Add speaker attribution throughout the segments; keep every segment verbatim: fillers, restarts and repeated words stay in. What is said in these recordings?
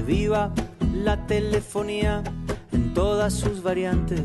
Speaker 1: viva la telefonía en todas sus variantes.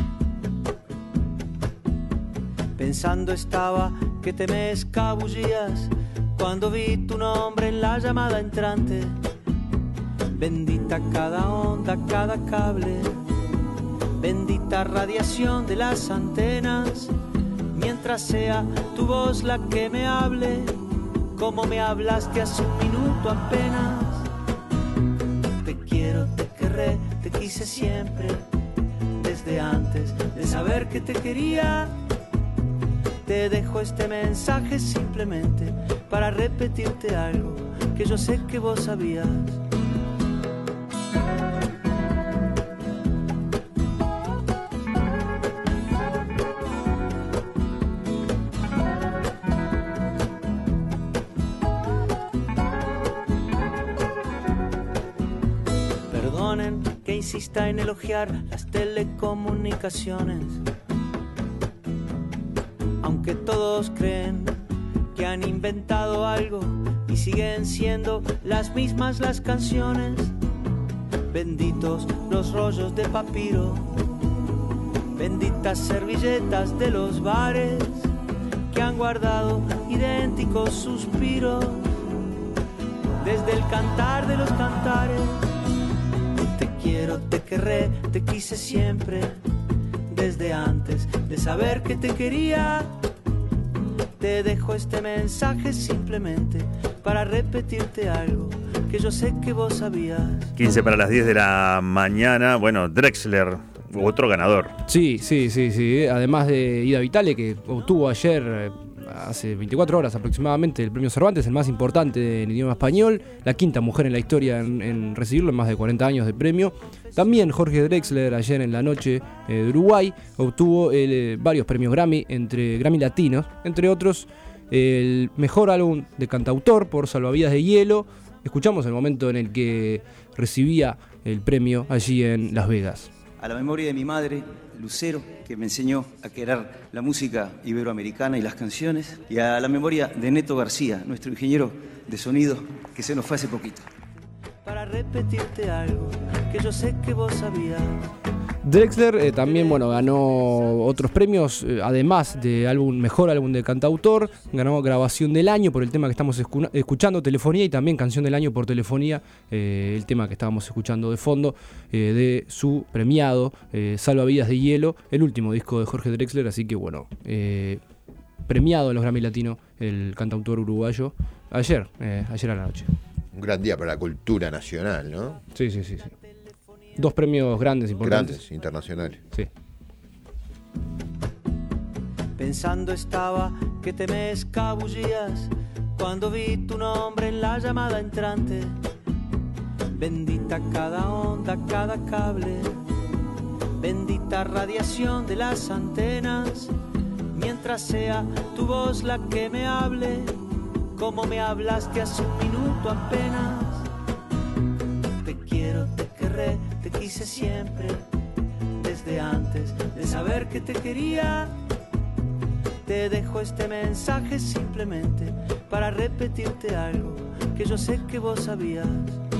Speaker 1: Pensando estaba que te me escabullías cuando vi tu nombre en la llamada entrante. Bendita cada onda, cada cable, bendita radiación de las antenas. Mientras sea tu voz la que me hable, como me hablaste hace un minuto apenas. Te quiero, te querré, te quise siempre, desde antes de saber que te quería. Te dejo este mensaje simplemente para repetirte algo que yo sé que vos sabías. Perdonen que insista en elogiar las telecomunicaciones, aunque todos creen que han inventado algo y siguen siendo las mismas las canciones. Benditos los rollos de papiro, benditas servilletas de los bares que han guardado idénticos suspiros desde el cantar de los cantares. Te quiero, te querré, te quise siempre, desde antes de saber que te quería. Te dejo este mensaje simplemente para repetirte algo que yo sé que vos sabías.
Speaker 2: quince para las diez de la mañana. Bueno, Drexler, otro ganador.
Speaker 3: Sí, sí, sí, sí. Además de Ida Vitale, que obtuvo ayer, hace veinticuatro horas aproximadamente, el premio Cervantes, el más importante en idioma español, la quinta mujer en la historia en, en recibirlo en más de cuarenta años de premio. También Jorge Drexler, ayer en la noche eh, de Uruguay, obtuvo eh, varios premios Grammy, entre Grammy Latinos, entre otros el mejor álbum de cantautor por Salvavidas de Hielo. Escuchamos el momento en el que recibía el premio allí en Las Vegas.
Speaker 4: A la memoria de mi madre, Lucero, que me enseñó a querer la música iberoamericana y las canciones, y a la memoria de Neto García, nuestro ingeniero de sonido, que se nos fue hace poquito.
Speaker 1: Para repetirte algo que yo sé que vos sabías.
Speaker 3: Drexler eh, también bueno, ganó otros premios, eh, además de álbum, mejor álbum de cantautor, ganó grabación del año por el tema que estamos escu- escuchando, Telefonía, y también canción del año por Telefonía, eh, el tema que estábamos escuchando de fondo, eh, de su premiado eh, Salvavidas de Hielo, el último disco de Jorge Drexler. Así que bueno, eh, premiado en los Grammy Latino el cantautor uruguayo ayer, eh, ayer a la noche.
Speaker 5: Un gran día para la cultura nacional, ¿no?
Speaker 3: Sí, sí, sí, sí. Dos premios grandes, importantes.
Speaker 5: Grandes, internacionales.
Speaker 3: Sí.
Speaker 1: Pensando estaba que te me escabullías cuando vi tu nombre en la llamada entrante. Bendita cada onda, cada cable, bendita radiación de las antenas. Mientras sea tu voz la que me hable, como me hablaste hace un minuto apenas. Te quiero, te querré, te quise siempre, desde antes de saber que te quería. Te dejo este mensaje simplemente para repetirte algo que yo sé que vos sabías.